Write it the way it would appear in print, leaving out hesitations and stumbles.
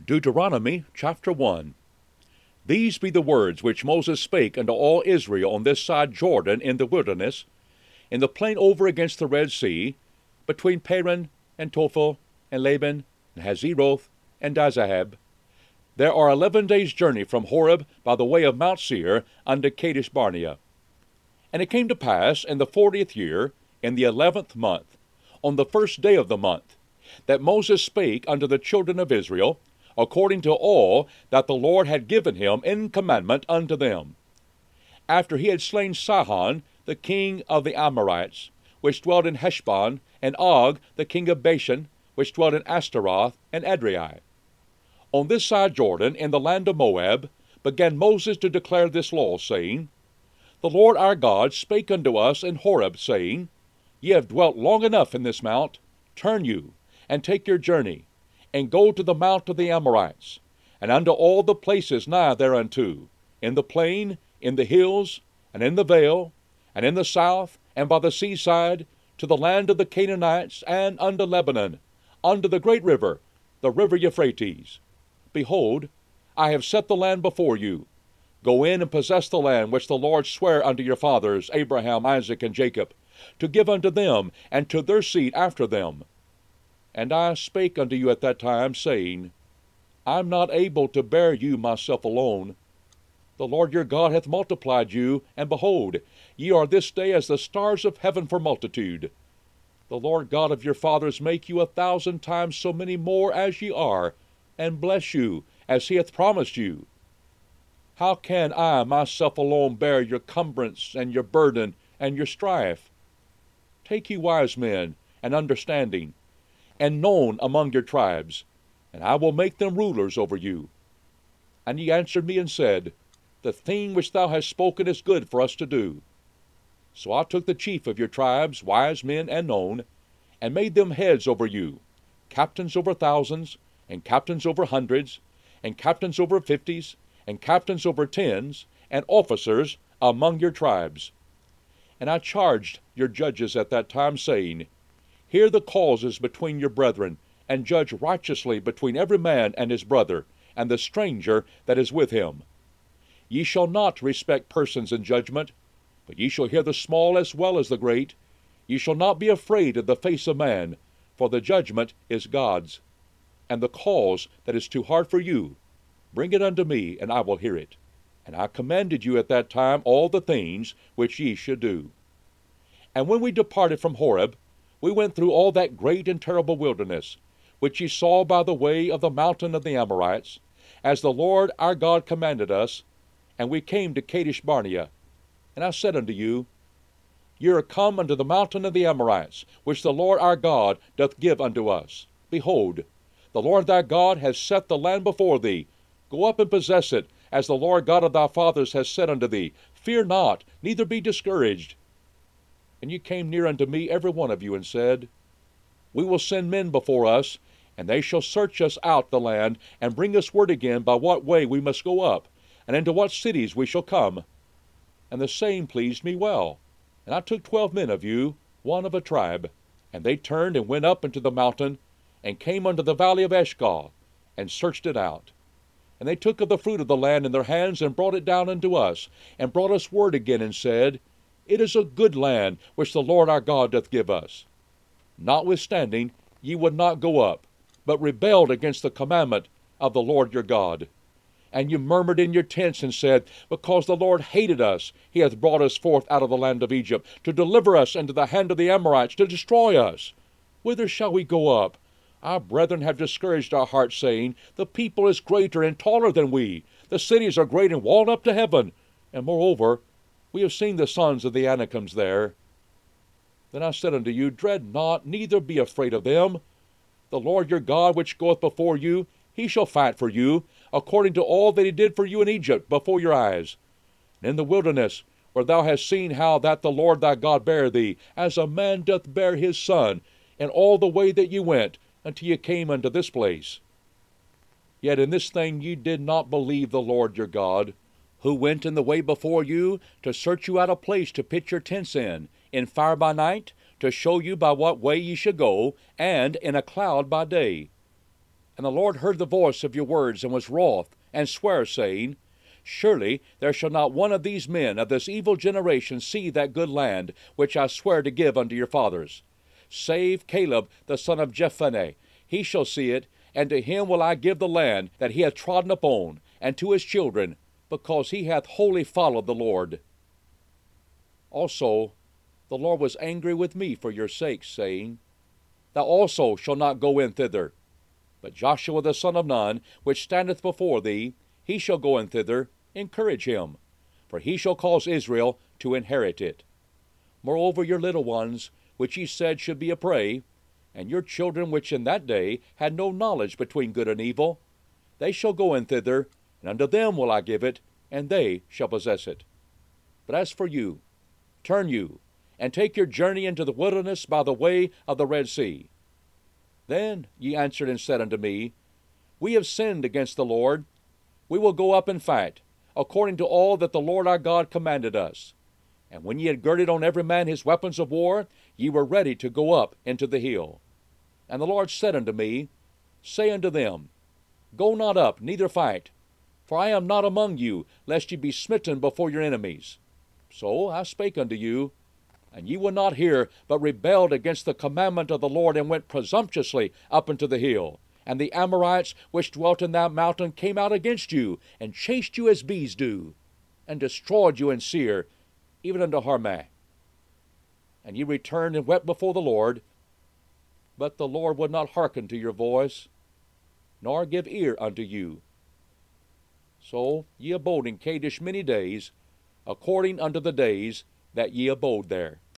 Deuteronomy chapter 1. These be the words which Moses spake unto all Israel on this side Jordan in the wilderness, in the plain over against the Red Sea, between Paran and Tophel and Laban and Hazeroth and Dizahab. There are 11 days' journey from Horeb by the way of Mount Seir unto Kadesh Barnea. And it came to pass in the 40th year, in the 11th month, on the first day of the month, that Moses spake unto the children of Israel, according to all that the Lord had given him in commandment unto them. After he had slain Sihon, the king of the Amorites, which dwelt in Heshbon, and Og, the king of Bashan, which dwelt in Ashtaroth and Edrei. On this side Jordan, in the land of Moab, began Moses to declare this law, saying, The Lord our God spake unto us in Horeb, saying, Ye have dwelt long enough in this mount, turn you, and take your journey, and go to the mount of the Amorites, and unto all the places nigh thereunto, in the plain, in the hills, and in the vale, and in the south, and by the seaside, to the land of the Canaanites, and unto Lebanon, unto the great river, the river Euphrates. Behold, I have set the land before you. Go in and possess the land which the Lord sware unto your fathers, Abraham, Isaac, and Jacob, to give unto them, and to their seed after them. And I spake unto you at that time, saying, I am not able to bear you myself alone. The Lord your God hath multiplied you, and behold, ye are this day as the stars of heaven for multitude. The Lord God of your fathers make you 1,000 times so many more as ye are, and bless you, as he hath promised you. How can I myself alone bear your cumbrance, and your burden, and your strife? Take ye wise men, and understanding, and known among your tribes, and I will make them rulers over you. And he answered me and said, The thing which thou hast spoken is good for us to do. So I took the chief of your tribes, wise men and known, and made them heads over you, captains over thousands, and captains over hundreds, and captains over 50s, and captains over 10s, and officers among your tribes. And I charged your judges at that time, saying, Hear the causes between your brethren, and judge righteously between every man and his brother, and the stranger that is with him. Ye shall not respect persons in judgment, but ye shall hear the small as well as the great. Ye shall not be afraid of the face of man, for the judgment is God's. And the cause that is too hard for you, bring it unto me, and I will hear it. And I commanded you at that time all the things which ye should do. And when we departed from Horeb, we went through all that great and terrible wilderness, which ye saw by the way of the mountain of the Amorites, as the Lord our God commanded us, and we came to Kadesh Barnea. And I said unto you, Ye are come unto the mountain of the Amorites, which the Lord our God doth give unto us. Behold, the Lord thy God hath set the land before thee. Go up and possess it, as the Lord God of thy fathers hath said unto thee. Fear not, neither be discouraged. And ye came near unto me every one of you, and said, We will send men before us, and they shall search us out the land, and bring us word again by what way we must go up, and into what cities we shall come. And the same pleased me well. And I took 12 men of you, one of a tribe. And they turned and went up into the mountain, and came unto the valley of Eshcol, and searched it out. And they took of the fruit of the land in their hands, and brought it down unto us, and brought us word again, and said, It is a good land which the Lord our God doth give us. Notwithstanding, ye would not go up, but rebelled against the commandment of the Lord your God. And you murmured in your tents, and said, Because the Lord hated us, he hath brought us forth out of the land of Egypt, to deliver us into the hand of the Amorites, to destroy us. Whither shall we go up? Our brethren have discouraged our hearts, saying, The people is greater and taller than we. The cities are great and walled up to heaven. And moreover, we have seen the sons of the Anakims there. Then I said unto you, Dread not, neither be afraid of them. The Lord your God, which goeth before you, he shall fight for you, according to all that he did for you in Egypt before your eyes. And in the wilderness, where thou hast seen how that the Lord thy God bare thee, as a man doth bear his son, in all the way that ye went, until ye came unto this place. Yet in this thing ye did not believe the Lord your God, who went in the way before you, to search you out a place to pitch your tents in fire by night, to show you by what way ye should go, and in a cloud by day. And the Lord heard the voice of your words, and was wroth, and sware, saying, Surely there shall not one of these men of this evil generation see that good land which I swear to give unto your fathers, save Caleb the son of Jephunneh. He shall see it, and to him will I give the land that he hath trodden upon, and to his children, because he hath wholly followed the Lord. Also the Lord was angry with me for your sakes, saying, Thou also shalt not go in thither. But Joshua the son of Nun, which standeth before thee, he shall go in thither. Encourage him, for he shall cause Israel to inherit it. Moreover, your little ones, which ye said should be a prey, and your children which in that day had no knowledge between good and evil, they shall go in thither, and unto them will I give it, and they shall possess it. But as for you, turn you, and take your journey into the wilderness by the way of the Red Sea. Then ye answered and said unto me, We have sinned against the Lord. We will go up and fight, according to all that the Lord our God commanded us. And when ye had girded on every man his weapons of war, ye were ready to go up into the hill. And the Lord said unto me, Say unto them, Go not up, neither fight, for I am not among you, lest ye be smitten before your enemies. So I spake unto you, and ye would not hear, but rebelled against the commandment of the Lord, and went presumptuously up into the hill. And the Amorites which dwelt in that mountain came out against you, and chased you as bees do, and destroyed you in Seir, even unto Hormah. And ye returned and wept before the Lord, but the Lord would not hearken to your voice, nor give ear unto you. So ye abode in Kadesh many days, according unto the days that ye abode there.